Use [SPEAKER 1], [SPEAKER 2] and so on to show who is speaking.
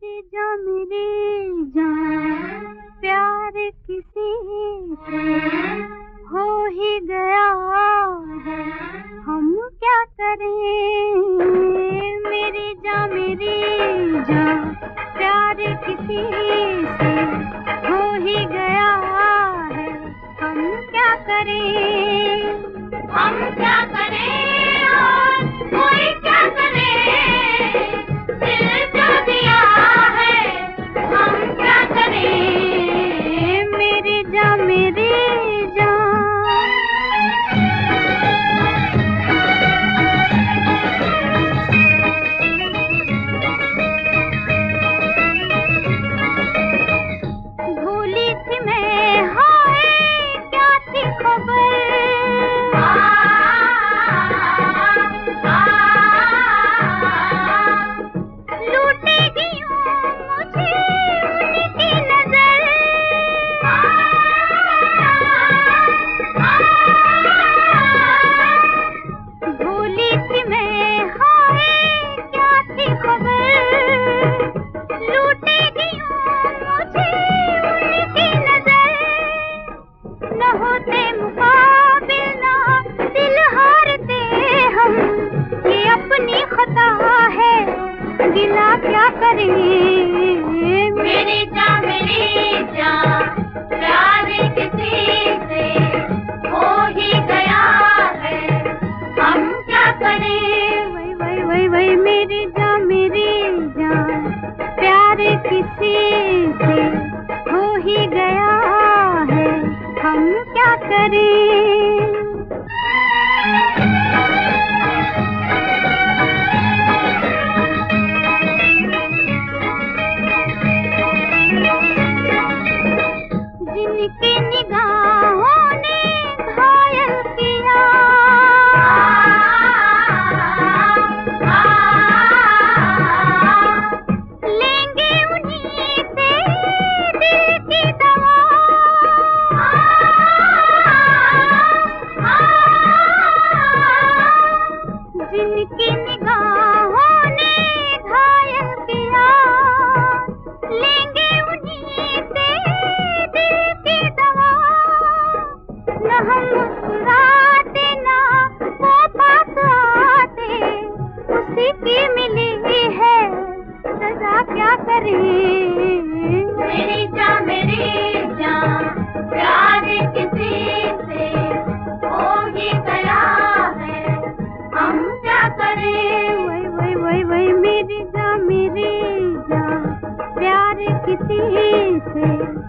[SPEAKER 1] मेरी जान प्यार किसी से हो ही गया है, हम क्या करें। मेरी जान प्यार किसी से हो ही गया है, हम क्या करें।
[SPEAKER 2] हम क्या करें और कोई क्या करे, दिल जो दिया है हम क्या करें।
[SPEAKER 1] मेरी जान भूली थी मैं, हाय क्या थी खबर। लूटेगी मुझे उनकी नजर। भूली थी मैं, हाय क्या थी खबर। लूटेगी मुझे उनकी नजर। न होते मुकाबिल ना दिल हारते हम, ये अपनी खता है गिला क्या करें।
[SPEAKER 2] मेरी जान प्यार किसी से हो ही गया है, हम क्या करें।
[SPEAKER 1] वही मेरी जान प्यार किसी से हो ही गया है, हम क्या करें। जिनकी निगाहों ने घायल किया, लेंगे उन्हीं से दिल की दवा। जिनकी निगाहों ने घायल किया, लेंगे उन्हीं से दिल की दवा। न हम मुस्कुराते ना वो पास आते, उसी की मिली है सजा क्या करें।
[SPEAKER 2] मेरी जान प्यार किसी से हो ही गया है, हम क्या करें।
[SPEAKER 1] वही मेरी जान प्यार किसी से